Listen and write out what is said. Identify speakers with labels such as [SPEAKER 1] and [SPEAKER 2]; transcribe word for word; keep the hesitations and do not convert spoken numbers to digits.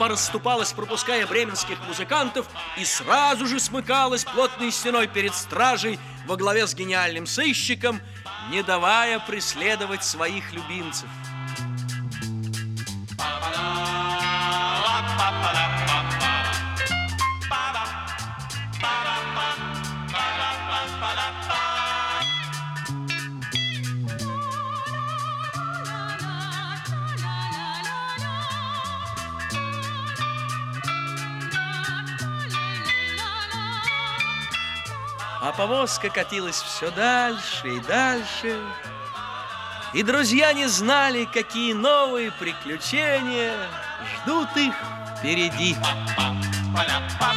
[SPEAKER 1] Толпа расступалась, пропуская бременских музыкантов, и сразу же смыкалась плотной стеной перед стражей во главе с гениальным сыщиком, не давая преследовать своих любимцев. А повозка катилась все дальше и дальше, и друзья не знали, какие новые приключения ждут их впереди.